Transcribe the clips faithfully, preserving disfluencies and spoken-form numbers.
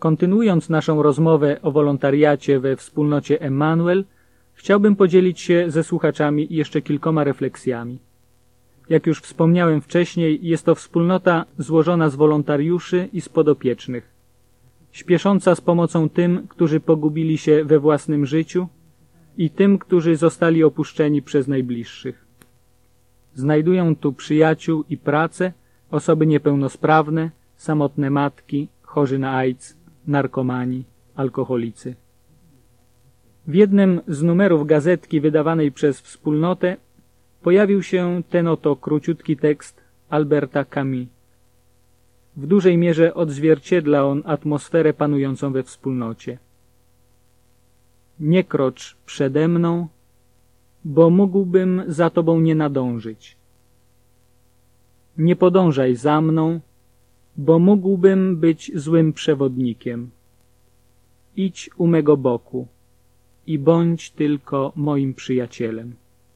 Kontynuując naszą rozmowę o wolontariacie we wspólnocie Emmanuel, chciałbym podzielić się ze słuchaczami jeszcze kilkoma refleksjami. Jak już wspomniałem wcześniej, jest to wspólnota złożona z wolontariuszy i z podopiecznych, śpiesząca z pomocą tym, którzy pogubili się we własnym życiu i tym, którzy zostali opuszczeni przez najbliższych. Znajdują tu przyjaciół i pracę osoby niepełnosprawne, samotne matki, chorzy na AIDS, narkomani, alkoholicy. W jednym z numerów gazetki wydawanej przez wspólnotę pojawił się ten oto króciutki tekst Alberta Camus. W dużej mierze odzwierciedla on atmosferę panującą we wspólnocie. Nie krocz przede mną, bo mógłbym za tobą nie nadążyć. Nie podążaj za mną, bo mógłbym być złym przewodnikiem. Idź u mego boku i bądź tylko moim przyjacielem.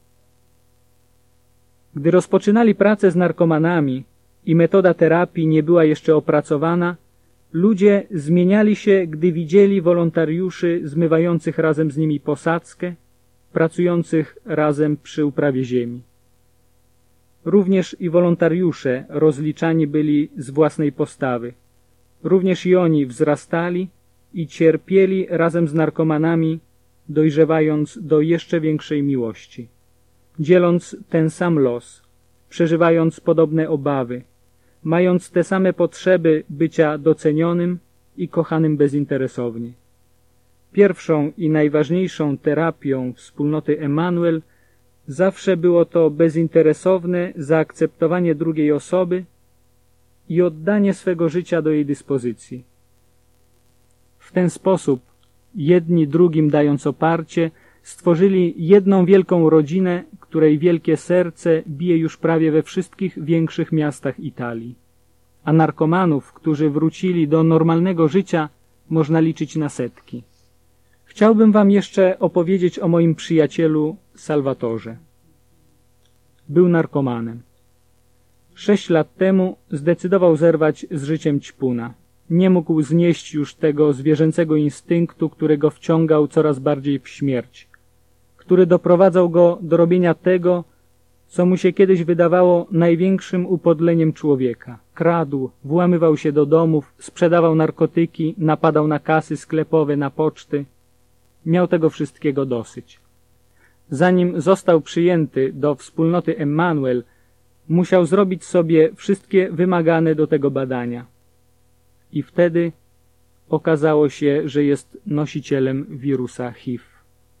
Gdy rozpoczynali pracę z narkomanami i metoda terapii nie była jeszcze opracowana, ludzie zmieniali się, gdy widzieli wolontariuszy zmywających razem z nimi posadzkę, pracujących razem przy uprawie ziemi. Również i wolontariusze rozliczani byli z własnej postawy. Również i oni wzrastali i cierpieli razem z narkomanami, dojrzewając do jeszcze większej miłości, dzieląc ten sam los, przeżywając podobne obawy, mając te same potrzeby bycia docenionym i kochanym bezinteresownie. Pierwszą i najważniejszą terapią wspólnoty Emmanuel zawsze było to bezinteresowne zaakceptowanie drugiej osoby i oddanie swego życia do jej dyspozycji. W ten sposób, jedni drugim dając oparcie, stworzyli jedną wielką rodzinę, której wielkie serce bije już prawie we wszystkich większych miastach Italii. A narkomanów, którzy wrócili do normalnego życia, można liczyć na setki. Chciałbym wam jeszcze opowiedzieć o moim przyjacielu Salvatorze. Był narkomanem. Sześć lat temu zdecydował zerwać z życiem ćpuna. Nie mógł znieść już tego zwierzęcego instynktu, który go wciągał coraz bardziej w śmierć, który doprowadzał go do robienia tego, co mu się kiedyś wydawało największym upodleniem człowieka. Kradł, włamywał się do domów, sprzedawał narkotyki, napadał na kasy sklepowe, na poczty. Miał tego wszystkiego dosyć. Zanim został przyjęty do wspólnoty Emmanuel, musiał zrobić sobie wszystkie wymagane do tego badania. I wtedy okazało się, że jest nosicielem wirusa H I V.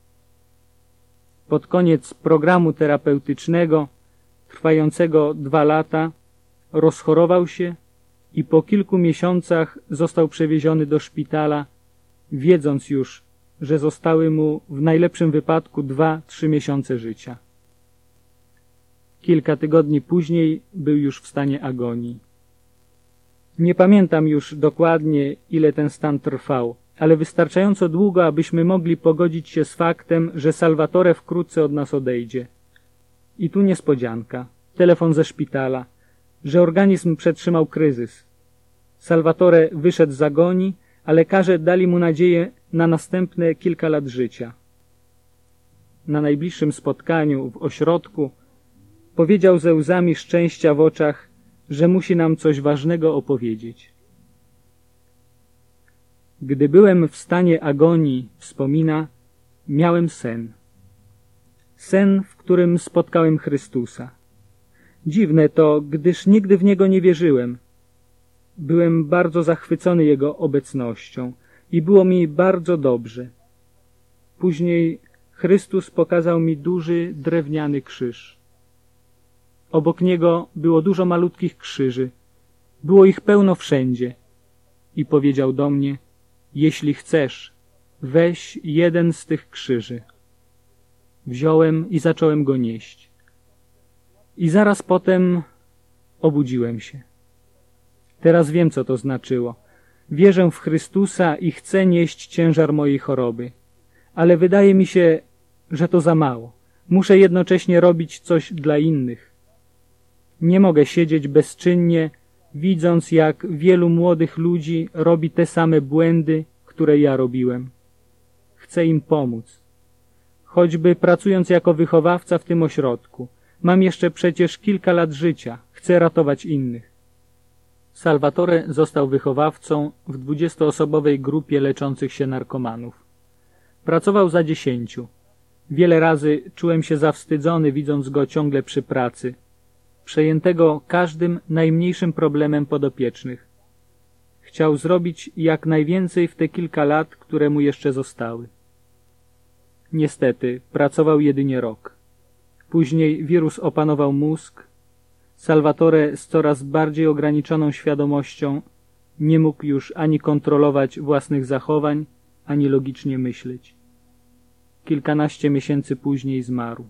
Pod koniec programu terapeutycznego, trwającego dwa lata, rozchorował się i po kilku miesiącach został przewieziony do szpitala, wiedząc już, że zostały mu w najlepszym wypadku dwa, trzy miesiące życia. Kilka tygodni później był już w stanie agonii. Nie pamiętam już dokładnie, ile ten stan trwał, ale wystarczająco długo, abyśmy mogli pogodzić się z faktem, że Salvatore wkrótce od nas odejdzie. I tu niespodzianka, telefon ze szpitala, że organizm przetrzymał kryzys. Salvatore wyszedł z agonii, a lekarze dali mu nadzieję na następne kilka lat życia. Na najbliższym spotkaniu w ośrodku powiedział ze łzami szczęścia w oczach, że musi nam coś ważnego opowiedzieć. Gdy byłem w stanie agonii, wspomina, miałem sen. Sen, w którym spotkałem Chrystusa. Dziwne to, gdyż nigdy w Niego nie wierzyłem. Byłem bardzo zachwycony Jego obecnością i było mi bardzo dobrze. Później Chrystus pokazał mi duży, drewniany krzyż. Obok Niego było dużo malutkich krzyży. Było ich pełno wszędzie. I powiedział do mnie, jeśli chcesz, weź jeden z tych krzyży. Wziąłem i zacząłem go nieść. I zaraz potem obudziłem się. Teraz wiem, co to znaczyło. Wierzę w Chrystusa i chcę nieść ciężar mojej choroby. Ale wydaje mi się, że to za mało. Muszę jednocześnie robić coś dla innych. Nie mogę siedzieć bezczynnie widząc, jak wielu młodych ludzi robi te same błędy, które ja robiłem. Chcę im pomóc. Choćby pracując jako wychowawca w tym ośrodku. Mam jeszcze przecież kilka lat życia. Chcę ratować innych. Salvatore został wychowawcą w dwudziestoosobowej grupie leczących się narkomanów. Pracował za dziesięciu. Wiele razy czułem się zawstydzony, widząc go ciągle przy pracy, przejętego każdym najmniejszym problemem podopiecznych. Chciał zrobić jak najwięcej w te kilka lat, które mu jeszcze zostały. Niestety, pracował jedynie rok. Później wirus opanował mózg. Salvatore z coraz bardziej ograniczoną świadomością nie mógł już ani kontrolować własnych zachowań, ani logicznie myśleć. Kilkanaście miesięcy później zmarł.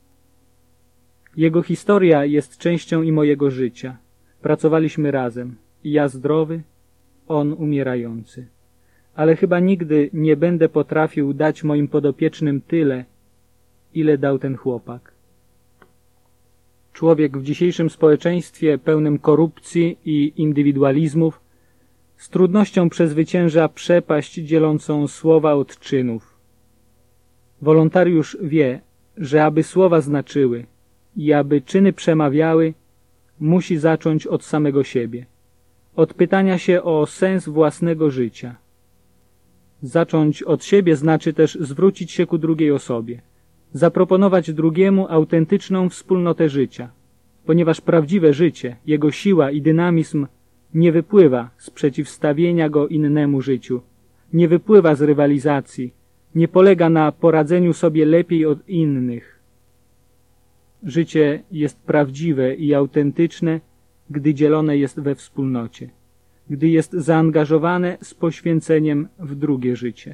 Jego historia jest częścią i mojego życia. Pracowaliśmy razem. Ja zdrowy, on umierający. Ale chyba nigdy nie będę potrafił dać moim podopiecznym tyle, ile dał ten chłopak. Człowiek w dzisiejszym społeczeństwie pełnym korupcji i indywidualizmów z trudnością przezwycięża przepaść dzielącą słowa od czynów. Wolontariusz wie, że aby słowa znaczyły i aby czyny przemawiały, musi zacząć od samego siebie, od pytania się o sens własnego życia. Zacząć od siebie znaczy też zwrócić się ku drugiej osobie, zaproponować drugiemu autentyczną wspólnotę życia, ponieważ prawdziwe życie, jego siła i dynamizm nie wypływa z przeciwstawienia go innemu życiu, nie wypływa z rywalizacji, nie polega na poradzeniu sobie lepiej od innych. Życie jest prawdziwe i autentyczne, gdy dzielone jest we wspólnocie, gdy jest zaangażowane z poświęceniem w drugie życie.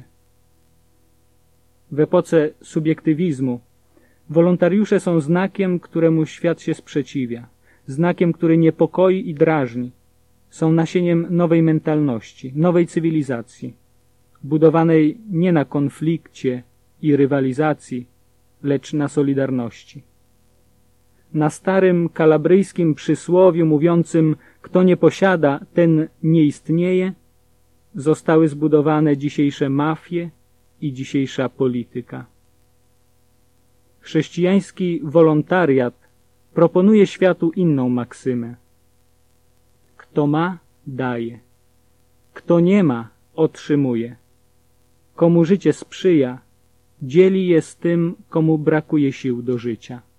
W epoce subiektywizmu wolontariusze są znakiem, któremu świat się sprzeciwia, znakiem, który niepokoi i drażni. Są nasieniem nowej mentalności, nowej cywilizacji, budowanej nie na konflikcie i rywalizacji, lecz na solidarności. Na starym kalabryjskim przysłowiu mówiącym kto nie posiada, ten nie istnieje, zostały zbudowane dzisiejsze mafie i dzisiejsza polityka. Chrześcijański wolontariat proponuje światu inną maksymę. Kto ma, daje. Kto nie ma, otrzymuje. Komu życie sprzyja, dzieli je z tym, komu brakuje sił do życia.